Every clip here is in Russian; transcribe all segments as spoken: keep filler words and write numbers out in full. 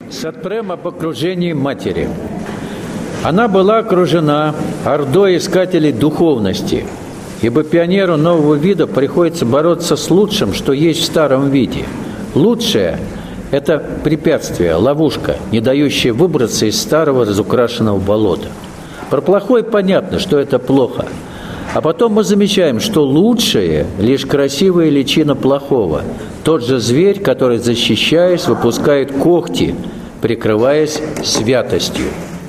Сатпрем об окружении матери. Она была окружена ордой искателей духовности, ибо пионеру нового вида приходится бороться с лучшим, что есть в старом виде. Лучшее – это препятствие, ловушка, не дающая выбраться из старого разукрашенного болота. Про плохое понятно, что это плохо. А потом мы замечаем, что лучшее – лишь красивая личина плохого. Тот же зверь, который, защищаясь, выпускает когти, прикрываясь святостью.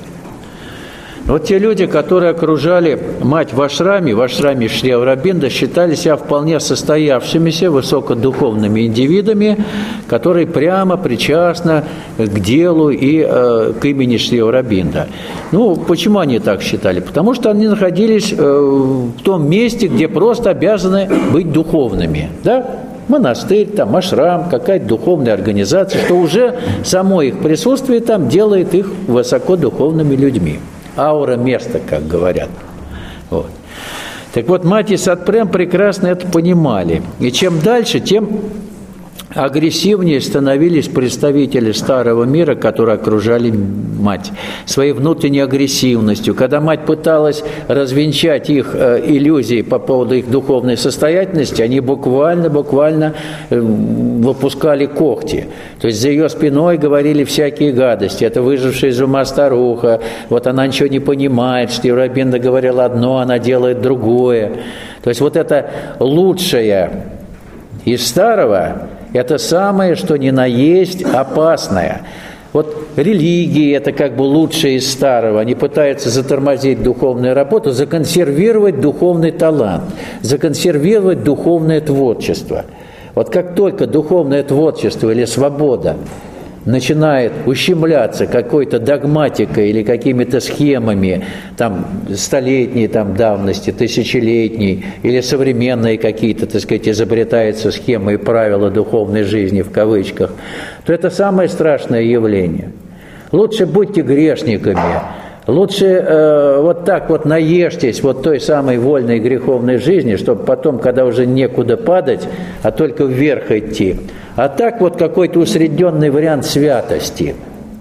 Вот те люди, которые окружали мать в ашраме, в ашраме Шри Аурабинда, считали себя вполне состоявшимися, высокодуховными индивидами, которые прямо причастны к делу и э, к имени Шри Аурабинда. Ну, почему они так считали? Потому что они находились э, в том месте, где просто обязаны быть духовными, да? Монастырь, там, ашрам, какая-то духовная организация, что уже само их присутствие там делает их высокодуховными людьми. Аура места, как говорят. Вот. Так вот, мать и Сатпрем прекрасно это понимали. И чем дальше, тем агрессивнее становились представители старого мира, которые окружали мать, своей внутренней агрессивностью. Когда мать пыталась развенчать их э, иллюзии по поводу их духовной состоятельности, они буквально-буквально э, выпускали когти. То есть за ее спиной говорили всякие гадости. Это выжившая из ума старуха, вот она ничего не понимает, что Аурабинда говорил одно, она делает другое. То есть вот это лучшее из старого – это самое, что ни на есть опасное. Вот религии – это как бы лучшее из старого. Они пытаются затормозить духовную работу, законсервировать духовный талант, законсервировать духовное творчество. Вот как только духовное творчество или свобода начинает ущемляться какой-то догматикой или какими-то схемами там, столетней там, давности, тысячелетней, или современные какие-то, так сказать, изобретаются схемы и правила духовной жизни в кавычках, то это самое страшное явление. Лучше будьте грешниками, лучше э, вот так вот наешьтесь вот той самой вольной греховной жизни, чтобы потом, когда уже некуда падать, а только вверх идти. А так вот какой-то усредненный вариант святости.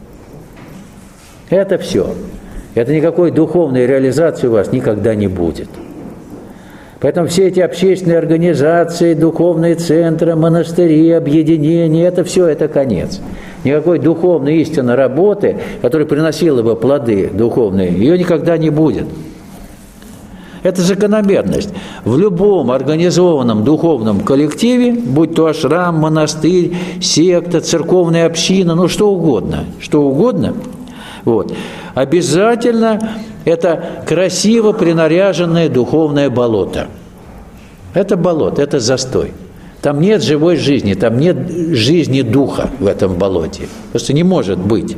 Это все. Это никакой духовной реализации у вас никогда не будет. Поэтому все эти общественные организации, духовные центры, монастыри, объединения, это все, это конец. Никакой духовной истинной работы, которая приносила бы плоды духовные, ее никогда не будет. Это закономерность. В любом организованном духовном коллективе, будь то ашрам, монастырь, секта, церковная община, ну что угодно, что угодно, вот, обязательно это красиво принаряженное духовное болото. Это болото, это застой. Там нет живой жизни, там нет жизни духа в этом болоте. Просто не может быть.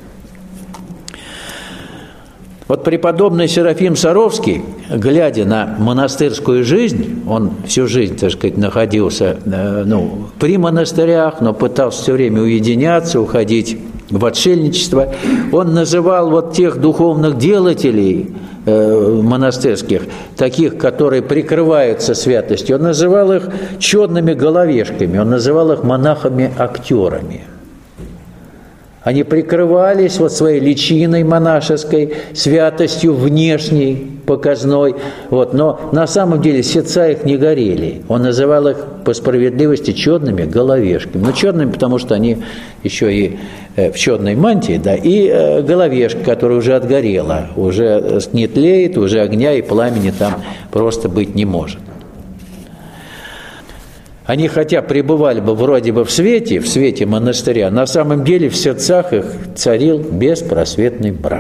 Вот преподобный Серафим Саровский, глядя на монастырскую жизнь, он всю жизнь, так сказать, находился ну, при монастырях, но пытался все время уединяться, уходить в отшельничество. Он называл вот тех духовных делателей э, монастырских, таких, которые прикрываются святостью, он называл их чёрными головешками, он называл их монахами-актерами. Они прикрывались вот своей личиной монашеской, святостью внешней, показной, вот, но на самом деле сердца их не горели. Он называл их по справедливости черными головешками. Ну, черными, потому что они еще и в черной мантии, да, и э, головешка, которая уже отгорела, уже не тлеет, уже огня и пламени там просто быть не может. Они, хотя пребывали бы вроде бы в свете, в свете монастыря, на самом деле в сердцах их царил беспросветный мрак.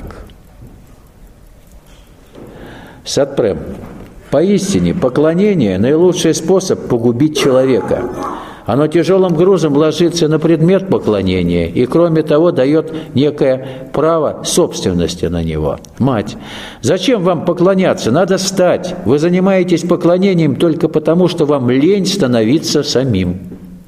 Сатпрем. Поистине, поклонение – наилучший способ погубить человека. Оно тяжелым грузом ложится на предмет поклонения и, кроме того, дает некое право собственности на него. Мать, зачем вам поклоняться? Надо встать. Вы занимаетесь поклонением только потому, что вам лень становиться самим.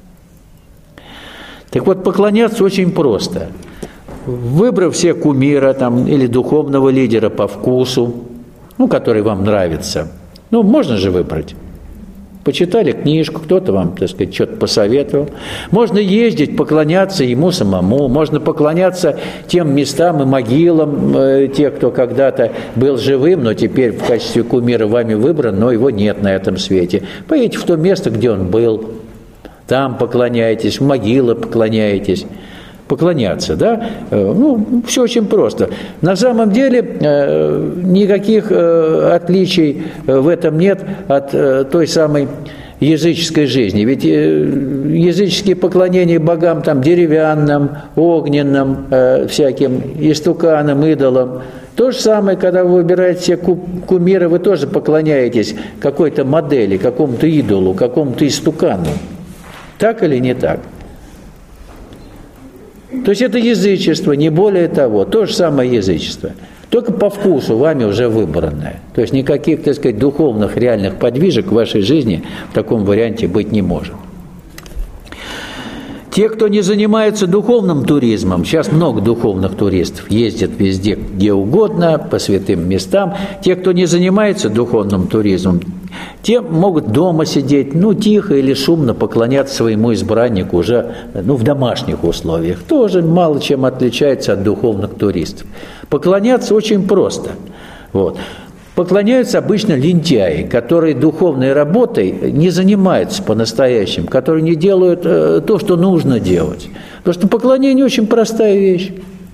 Так вот, поклоняться очень просто. Выбрав себе кумира там, или духовного лидера по вкусу, ну, который вам нравится. Ну, можно же выбрать. Почитали книжку, кто-то вам, так сказать, что-то посоветовал. Можно ездить, поклоняться ему самому, можно поклоняться тем местам и могилам э, тех, кто когда-то был живым, но теперь в качестве кумира вами выбран, но его нет на этом свете. Поедете в то место, где он был, там поклоняетесь, в могилы поклоняетесь. Поклоняться, да? Ну, все очень просто. На самом деле никаких отличий в этом нет от той самой языческой жизни. Ведь языческие поклонения богам там деревянным, огненным, всяким истуканам, идолам. То же самое, когда вы выбираете себе кумира, вы тоже поклоняетесь какой-то модели, какому-то идолу, какому-то истукану. Так или не так? То есть это язычество, не более того, то же самое язычество, только по вкусу вами уже выбранное. То есть никаких, так сказать, духовных реальных подвижек в вашей жизни в таком варианте быть не может. Те, кто не занимается духовным туризмом, сейчас много духовных туристов, ездят везде, где угодно, по святым местам. Те, кто не занимается духовным туризмом, те могут дома сидеть, ну, тихо или шумно поклоняться своему избраннику уже, ну, в домашних условиях. Тоже мало чем отличается от духовных туристов. Поклоняться очень просто. Вот. Поклоняются обычно лентяи, которые духовной работой не занимаются по-настоящему, которые не делают э, то, что нужно делать. Потому что поклонение очень простая вещь.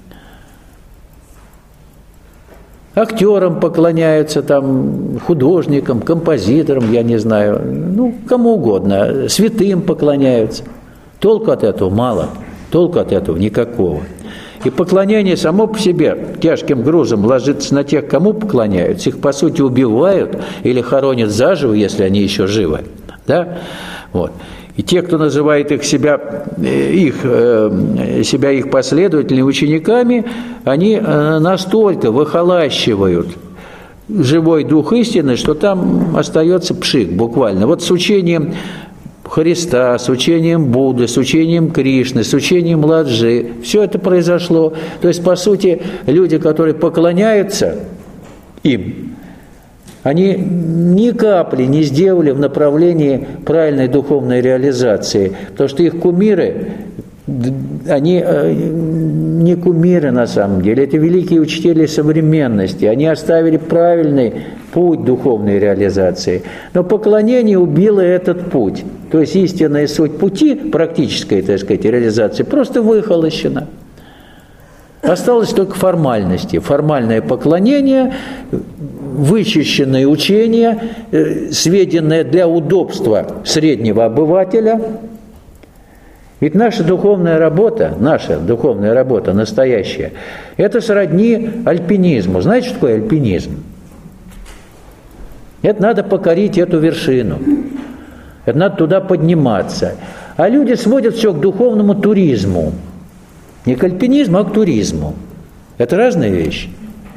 Актерам поклоняются, там, художникам, композиторам, я не знаю, ну, кому угодно, святым поклоняются. Толку от этого мало, толку от этого никакого. И поклонение само по себе тяжким грузом ложится на тех, кому поклоняются. Их, по сути, убивают или хоронят заживо, если они еще живы. Да? Вот. И те, кто называет их себя, их, себя их последователями, учениками, они настолько выхолащивают живой дух истины, что там остается пшик буквально. Вот с учением Христа, с учением Будды, с учением Кришны, с учением Ладжи. Все это произошло. То есть, по сути, люди, которые поклоняются им, они ни капли не сделали в направлении правильной духовной реализации. Потому что их кумиры, они не кумиры на самом деле, это великие учители современности. Они оставили правильный путь духовной реализации. Но поклонение убило этот путь. То есть истинная суть пути, практической, так сказать, реализации, просто выхолощена. Осталось только формальности. Формальное поклонение, вычищенное учение, сведенное для удобства среднего обывателя. Ведь наша духовная работа, наша духовная работа настоящая, это сродни альпинизму. Знаете, что такое альпинизм? Это надо покорить эту вершину. Это надо туда подниматься. А люди сводят все к духовному туризму. Не к альпинизму, а к туризму. Это разные вещи.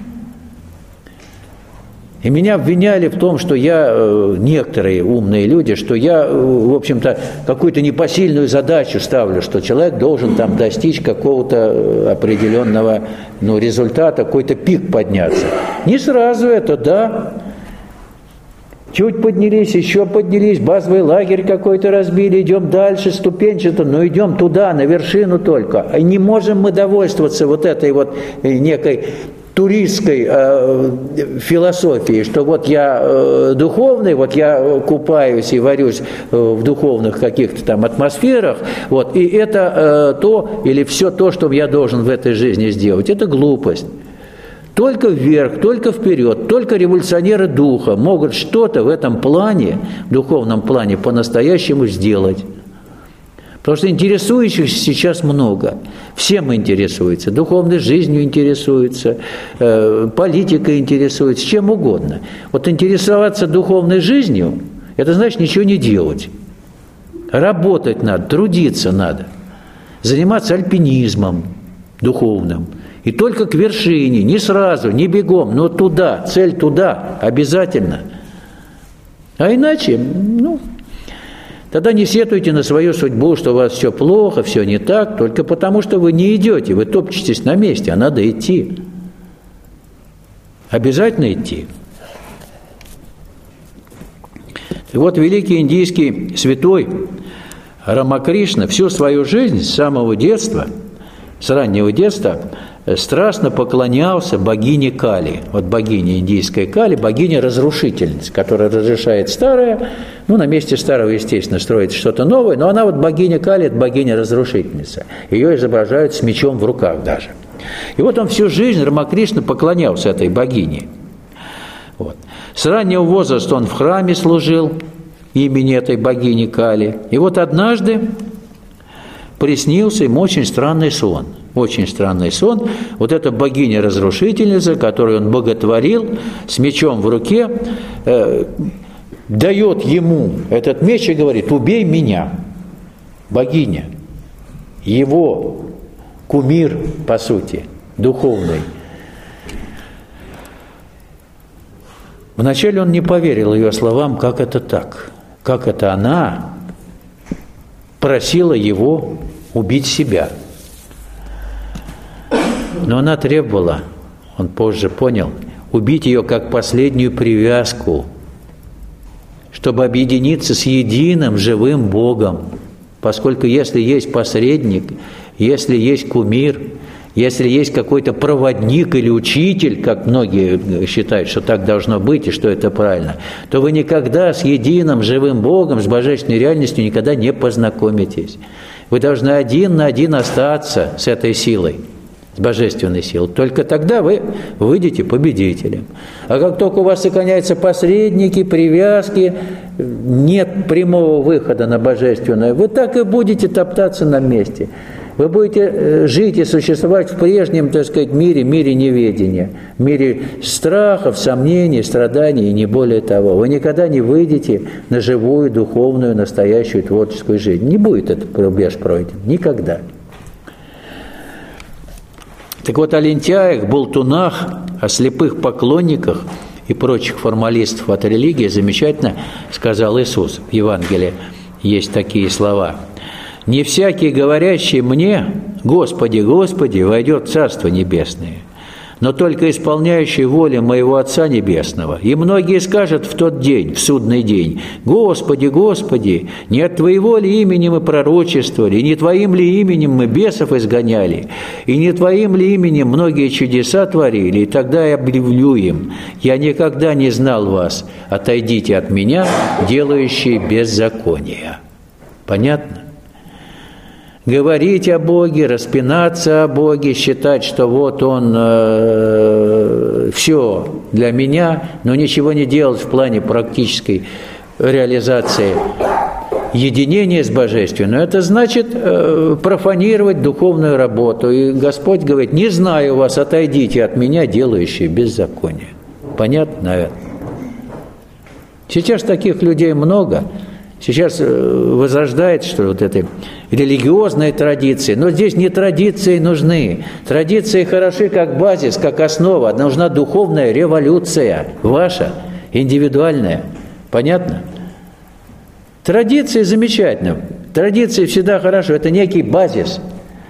И меня обвиняли в том, что я, некоторые умные люди, что я, в общем-то, какую-то непосильную задачу ставлю, что человек должен там достичь какого-то определенного, ну, результата, какой-то пик подняться. Не сразу это, да. Чуть поднялись, еще поднялись, базовый лагерь какой-то разбили, идем дальше, ступенчато, но идем туда, на вершину только. И не можем мы довольствоваться вот этой вот некой туристской э, философией, что вот я э, духовный, вот я купаюсь и варюсь э, в духовных каких-то там атмосферах, вот, и это э, то, или все то, что я должен в этой жизни сделать, это глупость. Только вверх, только вперед, только революционеры духа могут что-то в этом плане, в духовном плане, по-настоящему сделать. Потому что интересующихся сейчас много. Всем интересуется, духовной жизнью интересуется, э, политикой интересуется, чем угодно. Вот интересоваться духовной жизнью, это значит ничего не делать. Работать надо, трудиться надо, заниматься альпинизмом духовным. И только к вершине, не сразу, не бегом, но туда, цель туда, обязательно. А иначе, ну, тогда не сетуйте на свою судьбу, что у вас все плохо, все не так, только потому, что вы не идете, вы топчетесь на месте, а надо идти. Обязательно идти. И вот великий индийский святой Рамакришна всю свою жизнь с самого детства, с раннего детства, страстно поклонялся богине Кали. Вот богиня индийская Кали, богиня-разрушительница, которая разрушает старое. Ну, на месте старого, естественно, строится что-то новое, но она вот богиня Кали, это богиня-разрушительница. Ее изображают с мечом в руках даже. И вот он всю жизнь, Рамакришна, поклонялся этой богине. Вот. С раннего возраста он в храме служил имени этой богини Кали. И вот однажды приснился ему очень странный сон. Очень странный сон. Вот эта богиня-разрушительница, которую он боготворил, с мечом в руке, э, дает ему этот меч и говорит: «Убей меня». Богиня, его кумир, по сути, духовный. Вначале он не поверил ее словам, как это так, как это она просила его убить себя. Но она требовала, он позже понял, убить ее как последнюю привязку, чтобы объединиться с единым живым Богом. Поскольку если есть посредник, если есть кумир, если есть какой-то проводник или учитель, как многие считают, что так должно быть и что это правильно, то вы никогда с единым живым Богом, с божественной реальностью никогда не познакомитесь. Вы должны один на один остаться с этой силой, с божественной силой. Только тогда вы выйдете победителем. А как только у вас сохраняются посредники, привязки, нет прямого выхода на божественное, вы так и будете топтаться на месте. Вы будете жить и существовать в прежнем, так сказать, мире, мире неведения, мире страхов, сомнений, страданий и не более того. Вы никогда не выйдете на живую, духовную, настоящую творческую жизнь. Не будет этот рубеж пройден. Никогда. Так вот, о лентяях, болтунах, о слепых поклонниках и прочих формалистов от религии замечательно сказал Иисус в Евангелии. Есть такие слова. «Не всякий, говорящий мне, Господи, Господи, войдет в Царство Небесное, но только исполняющий волю моего Отца Небесного. И многие скажут в тот день, в судный день: Господи, Господи, не от Твоего ли имени мы пророчествовали, и не Твоим ли именем мы бесов изгоняли, и не Твоим ли именем многие чудеса творили? И тогда я объявлю им: я никогда не знал вас, отойдите от меня, делающие беззаконие». Понятно? Говорить о Боге, распинаться о Боге, считать, что вот Он э, все для меня, но ничего не делать в плане практической реализации единения с Божественным, это значит э, профанировать духовную работу. И Господь говорит: не знаю вас, отойдите от меня, делающие беззаконие. Понятно, наверное? Сейчас таких людей много. Сейчас возрождается, что вот этой религиозной традиции. Но здесь не традиции нужны. Традиции хороши как базис, как основа. Нужна духовная революция, ваша, индивидуальная. Понятно? Традиции замечательно. Традиции всегда хорошо. Это некий базис.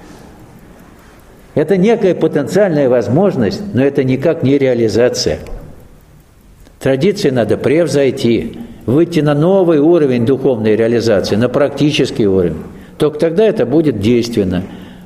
Это некая потенциальная возможность, но это никак не реализация. Традиции надо превзойти. Выйти на новый уровень духовной реализации, на практический уровень. Только тогда это будет действенно.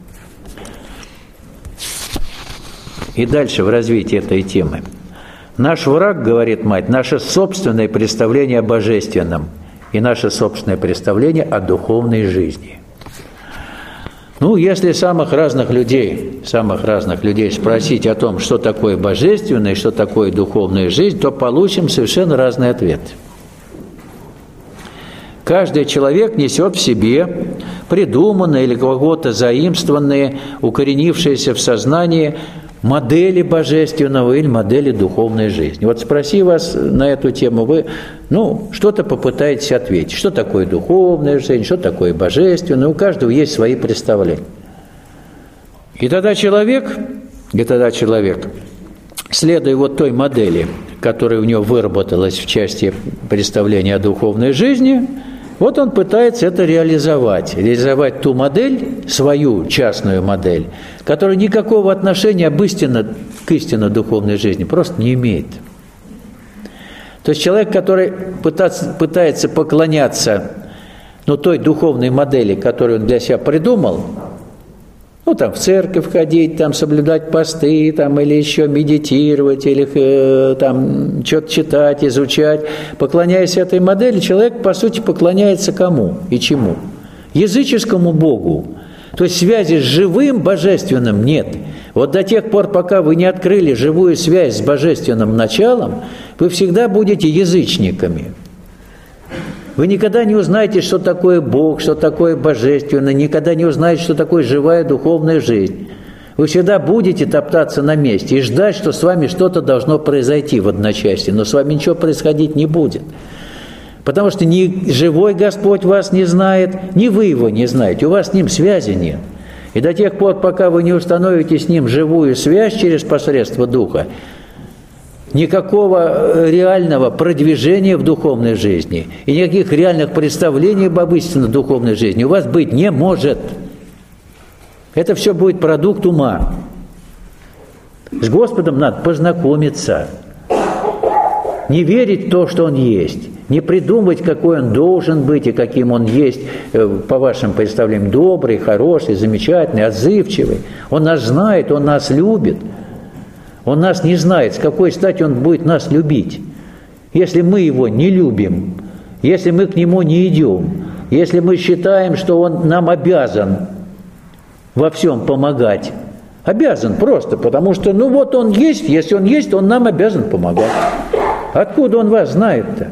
И дальше в развитии этой темы. Наш враг, говорит мать, наше собственное представление о божественном и наше собственное представление о духовной жизни. Ну, если самых разных людей, самых разных людей спросить о том, что такое божественное и что такое духовная жизнь, то получим совершенно разный ответ. Каждый человек несет в себе придуманные или кого-то заимствованные, укоренившиеся в сознании модели божественного или модели духовной жизни. Вот спроси вас на эту тему, вы ну, что-то попытаетесь ответить. Что такое духовная жизнь, что такое божественное. У каждого есть свои представления. И тогда человек, и тогда человек, следуя вот той модели, которая у него выработалась в части представления о духовной жизни, вот он пытается это реализовать. Реализовать ту модель, свою частную модель, которая никакого отношения об истинно, к истинно духовной жизни просто не имеет. То есть человек, который пытается, пытается поклоняться ну, той духовной модели, которую он для себя придумал, ну, там, в церковь ходить, там, соблюдать посты, там, или еще медитировать, или э, там, что-то читать, изучать. Поклоняясь этой модели, человек, по сути, поклоняется кому и чему? Языческому Богу. То есть связи с живым божественным нет. Вот до тех пор, пока вы не открыли живую связь с божественным началом, вы всегда будете язычниками. Вы никогда не узнаете, что такое Бог, что такое божественное, никогда не узнаете, что такое живая духовная жизнь. Вы всегда будете топтаться на месте и ждать, что с вами что-то должно произойти в одночасье, но с вами ничего происходить не будет. Потому что ни живой Господь вас не знает, ни вы его не знаете, у вас с ним связи нет. И до тех пор, пока вы не установите с ним живую связь через посредство Духа, никакого реального продвижения в духовной жизни и никаких реальных представлений об истинной духовной жизни у вас быть не может. Это все будет продукт ума. С Господом надо познакомиться, не верить в то, что Он есть, не придумывать, какой Он должен быть и каким Он есть, по вашим представлениям, добрый, хороший, замечательный, отзывчивый. Он нас знает, Он нас любит. Он нас не знает, с какой стати Он будет нас любить. Если мы Его не любим, если мы к Нему не идем, если мы считаем, что Он нам обязан во всем помогать, обязан просто, потому что, ну вот Он есть, если Он есть, Он нам обязан помогать. Откуда Он вас знает-то?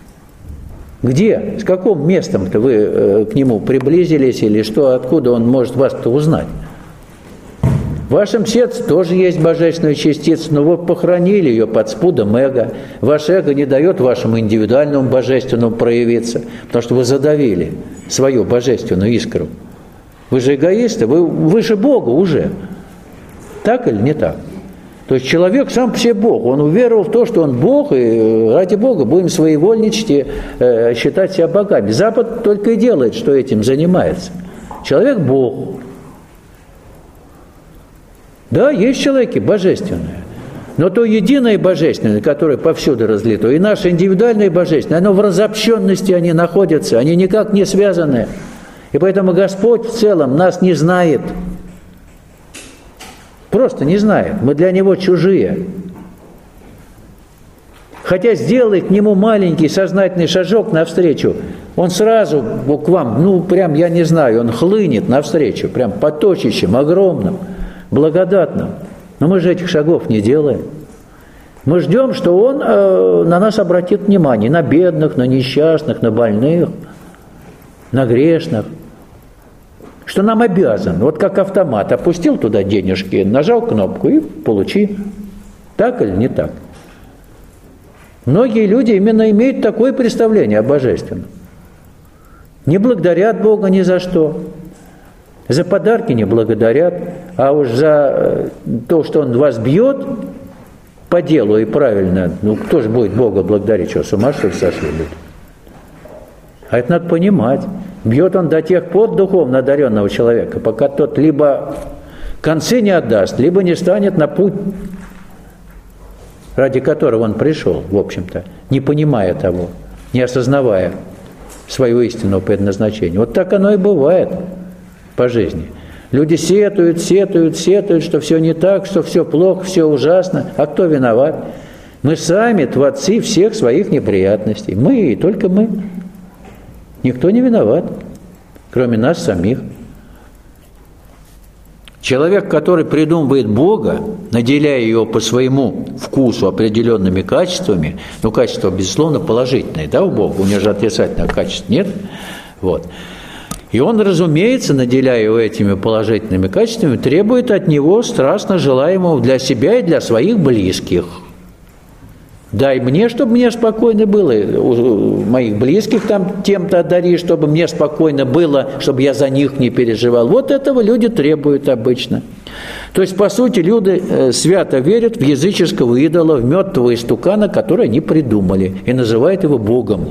Где? С каким местом-то вы э, к Нему приблизились или что, откуда Он может вас-то узнать? В вашем сердце тоже есть божественная частица, но вы похоронили ее под спудом эго. Ваше эго не дает вашему индивидуальному божественному проявиться, потому что вы задавили свою божественную искру. Вы же эгоисты, вы выше Бога уже. Так или не так? То есть человек сам по себе Бог. Он уверовал в то, что он Бог, и ради Бога будем своевольничать и э, считать себя богами. Запад только и делает, что этим занимается. Человек Бог. Да, есть в человеке божественное, но то единое божественное, которое повсюду разлито, и наше индивидуальное божественное, оно в разобщенности они находятся, они никак не связаны. И поэтому Господь в целом нас не знает, просто не знает, мы для Него чужие. Хотя сделай к Нему маленький сознательный шажок навстречу, Он сразу к вам, ну прям, я не знаю, Он хлынет навстречу, прям поточищем огромным, благодатным. Но мы же этих шагов не делаем. Мы ждем, что Он э, на нас обратит внимание, на бедных, на несчастных, на больных, на грешных, что нам обязан. Вот как автомат, опустил туда денежки, нажал кнопку и получи. Так или не так? Многие люди именно имеют такое представление о божественном. Не благодарят Бога ни за что. За подарки не благодарят, а уж за то, что Он вас бьет по делу и правильно, ну кто же будет Бога благодарить, что с ума что ли сошли люди? А это надо понимать. Бьет Он до тех пор духовно одаренного человека, пока тот либо концы не отдаст, либо не станет на путь, ради которого он пришел, в общем-то, не понимая того, не осознавая своего истинного предназначения. Вот так оно и бывает по жизни. Люди сетуют, сетуют, сетуют, что все не так, что все плохо, все ужасно. А кто виноват? Мы сами творцы всех своих неприятностей. Мы и только мы. Никто не виноват, кроме нас самих. Человек, который придумывает Бога, наделяя его по своему вкусу определенными качествами, ну, качества, безусловно, положительные, да, у Бога, у него же отрицательных качеств нет, вот. И он, разумеется, наделяя его этими положительными качествами, требует от него страстно желаемого для себя и для своих близких. Дай мне, чтобы мне спокойно было, у моих близких там тем-то одари, чтобы мне спокойно было, чтобы я за них не переживал. Вот этого люди требуют обычно. То есть, по сути, люди свято верят в языческого идола, в мертвого истукана, который они придумали, и называют его Богом.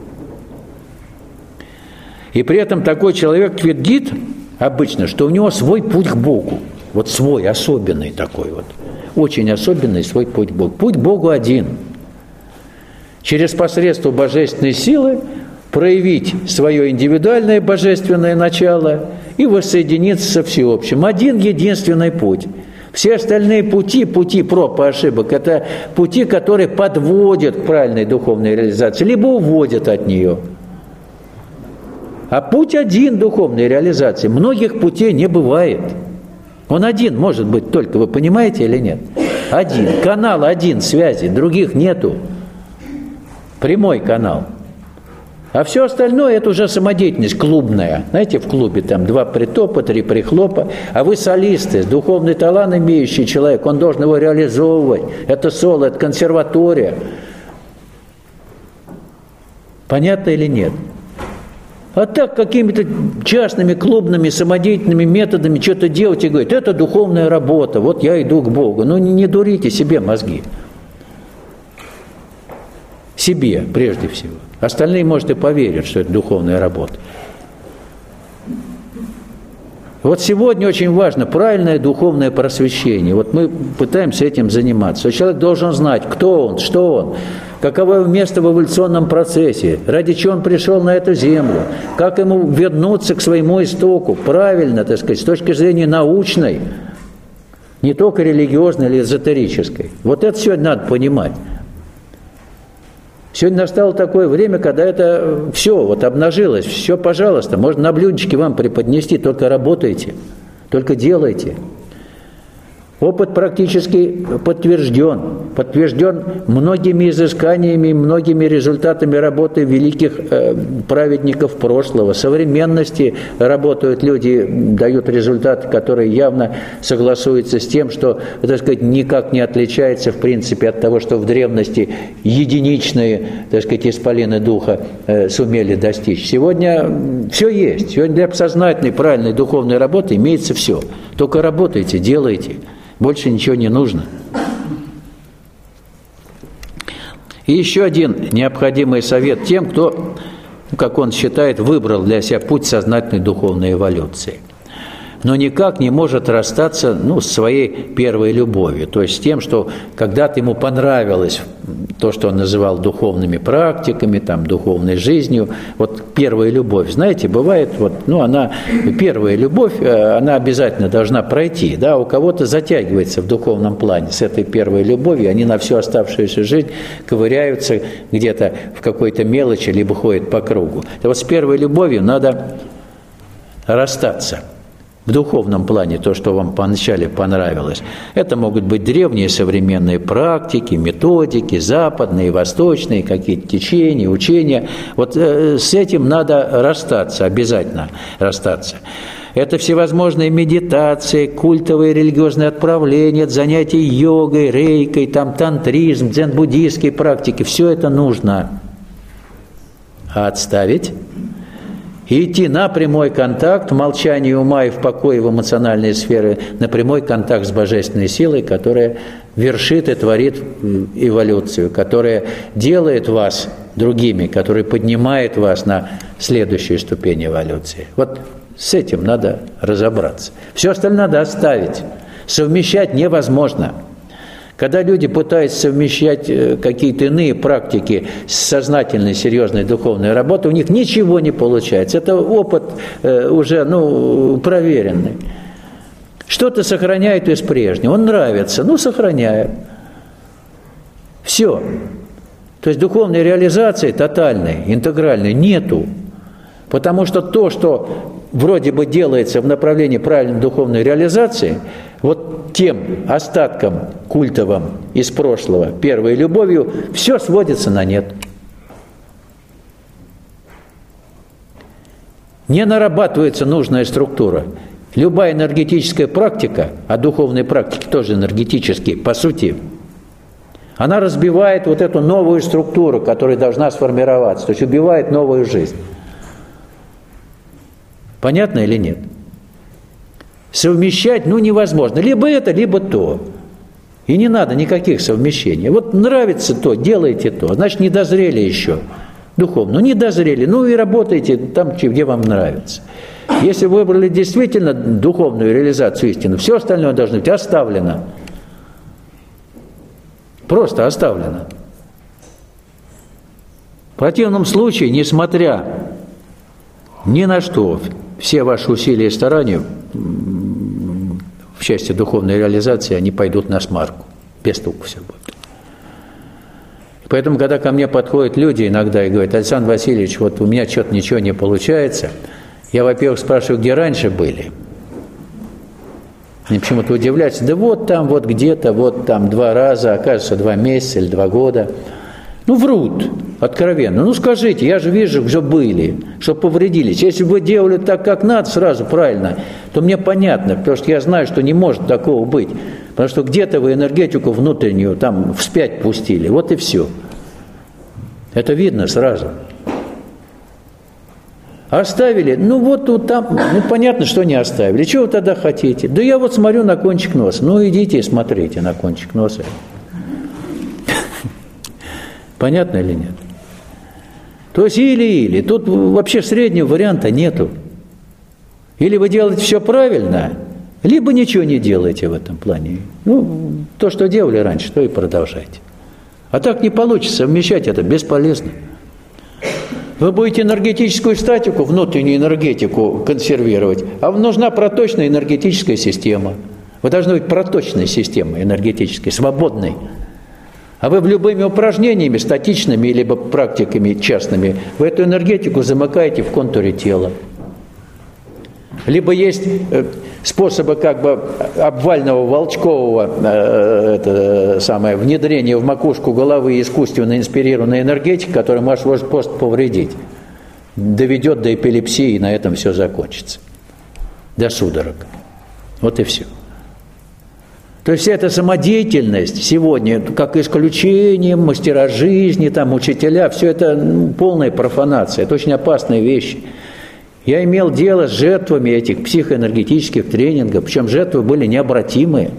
И при этом такой человек твердит обычно, что у него свой путь к Богу. Вот свой, особенный такой вот. Очень особенный свой путь к Богу. Путь к Богу один. через посредство божественной силы проявить свое индивидуальное божественное начало и воссоединиться со всеобщим. Один единственный путь. Все остальные пути, пути проб и ошибок, это пути, которые подводят к правильной духовной реализации, либо уводят от нее. А путь один духовной реализации. Многих путей не бывает. Он один может быть только, вы понимаете или нет? Один. Канал один связи, других нету. Прямой канал. А все остальное – это уже самодеятельность клубная. Знаете, в клубе там два притопа, три прихлопа. А вы солисты, духовный талант имеющий человек, он должен его реализовывать. Это соло, это консерватория. Понятно или нет? А так какими-то частными, клубными, самодеятельными методами что-то делать и говорить, это духовная работа, вот я иду к Богу. Ну не, не дурите себе мозги. Себе, прежде всего. Остальные, может, и поверят, что это духовная работа. Вот сегодня очень важно правильное духовное просвещение. Вот мы пытаемся этим заниматься. Человек должен знать, кто он, что он, каково его место в эволюционном процессе, ради чего он пришел на эту землю, как ему вернуться к своему истоку, правильно, так сказать, с точки зрения научной, не только религиозной или эзотерической. Вот это сегодня надо понимать. Сегодня настало такое время, когда это все вот обнажилось, все, пожалуйста, можно на блюдечке вам преподнести, только работайте, только делайте. Опыт практически подтвержден, подтвержден многими изысканиями, многими результатами работы великих э, праведников прошлого. В современности работают люди, дают результаты, которые явно согласуются с тем, что, так сказать, никак не отличается, в принципе, от того, что в древности единичные, так сказать, исполины духа э, сумели достичь. Сегодня все есть. Сегодня для сознательной, правильной духовной работы имеется все. Только работайте, делайте. Больше ничего не нужно. И еще один необходимый совет тем, кто, как он считает, выбрал для себя путь сознательной духовной эволюции, но никак не может расстаться ну, с своей первой любовью, то есть с тем, что когда-то ему понравилось то, что он называл духовными практиками, там, духовной жизнью. Вот первая любовь, знаете, бывает, вот, ну, она, первая любовь, она обязательно должна пройти, да, у кого-то затягивается в духовном плане с этой первой любовью, они на всю оставшуюся жизнь ковыряются где-то в какой-то мелочи, либо ходят по кругу. И вот с первой любовью надо расстаться. В духовном плане то, что вам поначалу понравилось. Это могут быть древние современные практики, методики, западные, восточные, какие-то течения, учения. Вот э, с этим надо расстаться, обязательно расстаться. Это всевозможные медитации, культовые религиозные отправления, занятия йогой, рейкой, там, тантризм, дзен-буддийские практики. Все это нужно отставить и идти на прямой контакт в молчании ума и в покое в эмоциональные сферы, на прямой контакт с божественной силой, которая вершит и творит эволюцию, которая делает вас другими, которая поднимает вас на следующую ступень эволюции. Вот с этим надо разобраться. Все остальное надо оставить. Совмещать невозможно. Когда люди пытаются совмещать какие-то иные практики с сознательной, серьезной духовной работой, у них ничего не получается. Это опыт уже ну, проверенный. Что-то сохраняют из прежнего. Он нравится, ну, сохраняют. Все. То есть духовной реализации тотальной, интегральной нету. Потому что то, что вроде бы делается в направлении правильной духовной реализации, вот тем остатком культовым из прошлого, первой любовью, все сводится на нет. Не нарабатывается нужная структура. Любая энергетическая практика, а духовные практики тоже энергетические, по сути, она разбивает вот эту новую структуру, которая должна сформироваться, то есть убивает новую жизнь. Понятно или нет? Совмещать, ну, невозможно. Либо это, либо то. И не надо никаких совмещений. Вот нравится то, делайте то. Значит, не дозрели еще духовно. Ну, не дозрели. Ну, и работайте там, где вам нравится. Если вы выбрали действительно духовную реализацию истины, все остальное должно быть оставлено. Просто оставлено. В противном случае, несмотря ни на что, все ваши усилия и старания в части духовной реализации, они пойдут на смарку. Без толку все будет. Поэтому, когда ко мне подходят люди иногда и говорят: Александр Васильевич, вот у меня что-то ничего не получается, я, во-первых, спрашиваю, где раньше были. Они почему-то удивляются: да вот там, вот где-то, вот там два раза, оказывается, два месяца или два года. Ну, врут откровенно. Ну, скажите, я же вижу, что были, что повредились. Если бы вы делали так, как надо, сразу правильно, то мне понятно, потому что я знаю, что не может такого быть. Потому что где-то вы энергетику внутреннюю там вспять пустили. Вот и все. Это видно сразу. Оставили? Ну, вот тут там, ну, понятно, что не оставили. Чего вы тогда хотите? Да я вот смотрю на кончик носа. Ну, идите и смотрите на кончик носа. Понятно или нет? То есть или-или. Тут вообще среднего варианта нету. Или вы делаете все правильно, либо ничего не делаете в этом плане. Ну, то, что делали раньше, то и продолжайте. А так не получится, совмещать это бесполезно. Вы будете энергетическую статику, внутреннюю энергетику консервировать, а вам нужна проточная энергетическая система. Вы должны быть проточной системой энергетической, свободной. А вы любыми упражнениями, статичными, либо практиками частными, вы эту энергетику замыкаете в контуре тела. Либо есть способы как бы обвального волчкового э, это, самое, внедрения в макушку головы искусственно инспирированной энергетики, которая может просто повредить. Доведет до эпилепсии, и на этом все закончится. До судорог. Вот и все. То есть вся эта самодеятельность сегодня, как исключение, мастера жизни, там, учителя, все это ну, полная профанация, это очень опасные вещи. Я имел дело с жертвами этих психоэнергетических тренингов, причем жертвы были необратимые.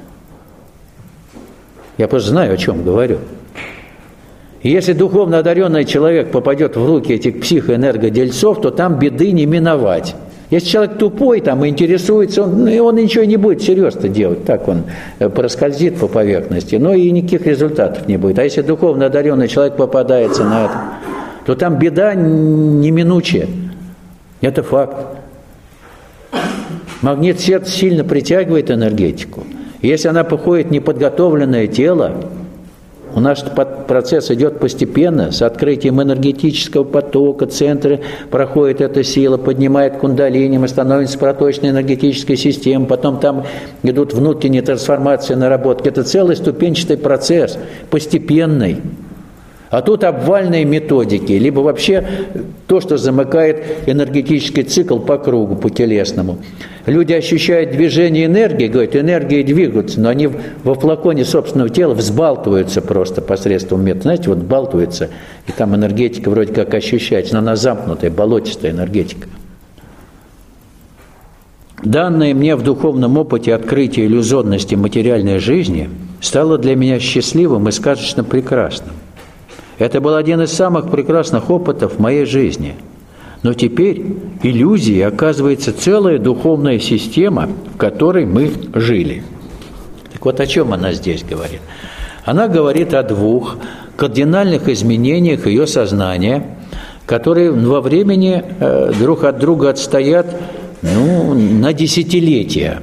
Я просто знаю, о чем говорю. И если духовно одаренный человек попадет в руки этих психоэнергодельцов, то там беды не миновать. Если человек тупой там, и интересуется, он, он ничего не будет серьезно делать. Так он проскользит по поверхности, но и никаких результатов не будет. А если духовно одаренный человек попадается на это, то там беда неминучая. Это факт. Магнит сердца сильно притягивает энергетику. Если она походит в неподготовленное тело, у нас процесс идет постепенно, с открытием энергетического потока, центры проходит эта сила, поднимает кундалини, мы становимся проточной энергетической системой, потом там идут внутренние трансформации, наработки. Это целый ступенчатый процесс, постепенный. А тут обвальные методики, либо вообще то, что замыкает энергетический цикл по кругу, по телесному. Люди ощущают движение энергии, говорят, энергии двигаются, но они во флаконе собственного тела взбалтываются просто посредством метода. Знаете, вот взбалтываются, и там энергетика вроде как ощущается, но она замкнутая, болотистая энергетика. Данное мне в духовном опыте открытие иллюзорности материальной жизни стало для меня счастливым и сказочно прекрасным. Это был один из самых прекрасных опытов в моей жизни. Но теперь иллюзией оказывается целая духовная система, в которой мы жили. Так вот, о чем она здесь говорит? Она говорит о двух кардинальных изменениях ее сознания, которые во времени друг от друга отстоят ну, на десятилетия.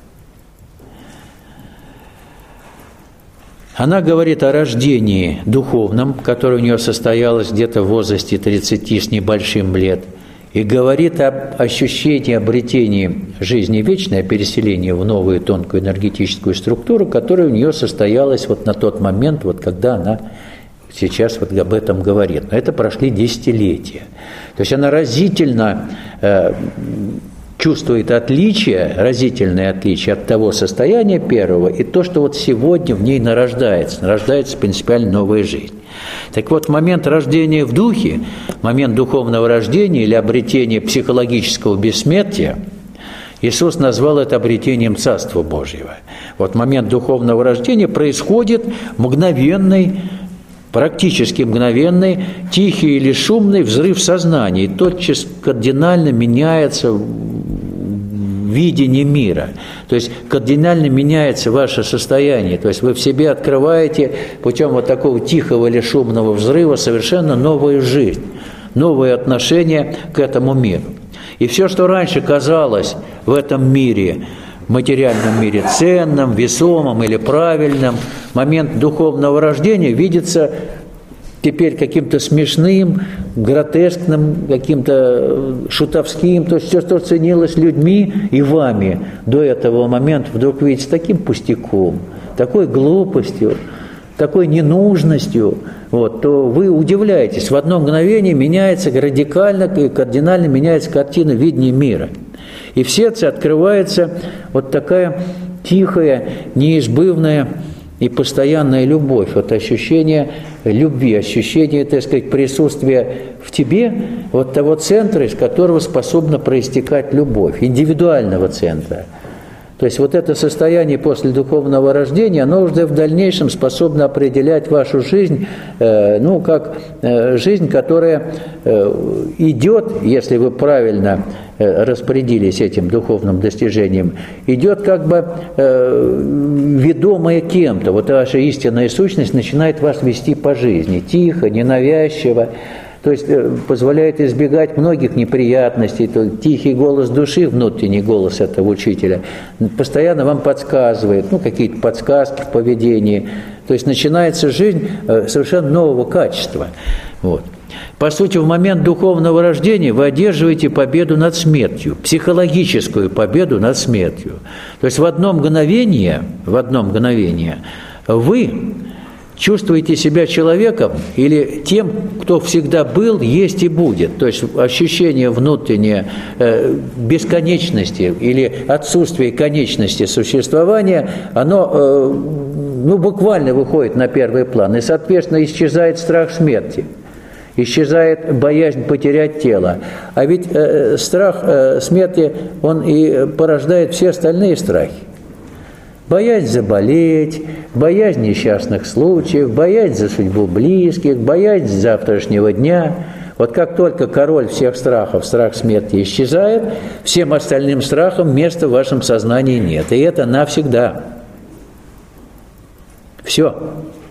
Она говорит о рождении духовном, которое у нее состоялось где-то в возрасте тридцати с небольшим лет, и говорит об ощущении обретения жизни вечной, о переселении в новую тонкую энергетическую структуру, которая у нее состоялась вот на тот момент, вот когда она сейчас вот об этом говорит. Но это прошли десятилетия. То есть она разительно э, чувствует отличие, разительное отличие от того состояния первого и то, что вот сегодня в ней нарождается, нарождается принципиально новая жизнь. Так вот, момент рождения в духе, момент духовного рождения или обретения психологического бессмертия, Иисус назвал это обретением Царства Божьего. Вот момент духовного рождения происходит мгновенный, практически мгновенный, тихий или шумный взрыв сознания. И тотчас кардинально меняется видении мира. То есть кардинально меняется ваше состояние. То есть вы в себе открываете путем вот такого тихого или шумного взрыва совершенно новую жизнь, новое отношение к этому миру. И все, что раньше казалось в этом мире, в материальном мире ценным, весомым или правильным, момент духовного рождения видится теперь каким-то смешным, гротескным, каким-то шутовским. То есть все, что ценилось людьми и вами до этого момента, вдруг видится таким пустяком, такой глупостью, такой ненужностью, вот, то вы удивляетесь. В одно мгновение меняется радикально и кардинально меняется картина видения мира. И в сердце открывается вот такая тихая, неизбывная и постоянная любовь, вот ощущение любви, ощущение, так сказать, присутствия в тебе, вот того центра, из которого способна проистекать любовь, индивидуального центра. То есть вот это состояние после духовного рождения, оно уже в дальнейшем способно определять вашу жизнь, э, ну, как э, жизнь, которая э, идет, если вы правильно э, распорядились этим духовным достижением, идет как бы э, ведомая кем-то. Вот ваша истинная сущность начинает вас вести по жизни, тихо, ненавязчиво. То есть позволяет избегать многих неприятностей. То тихий голос души, внутренний голос этого учителя, постоянно вам подсказывает, ну, какие-то подсказки в поведении. То есть начинается жизнь совершенно нового качества. Вот. По сути, в момент духовного рождения вы одерживаете победу над смертью, психологическую победу над смертью. То есть в одно мгновение, в одно мгновение вы чувствуете себя человеком или тем, кто всегда был, есть и будет. То есть ощущение внутреннее э, бесконечности или отсутствия конечности существования, оно э, ну, буквально выходит на первый план. И, соответственно, исчезает страх смерти, исчезает боязнь потерять тело. А ведь э, страх э, смерти, он и порождает все остальные страхи. Боязнь заболеть, боязнь несчастных случаев, боязнь за судьбу близких, боязнь завтрашнего дня. Вот как только король всех страхов, страх смерти, исчезает, всем остальным страхам места в вашем сознании нет. И это навсегда. Все.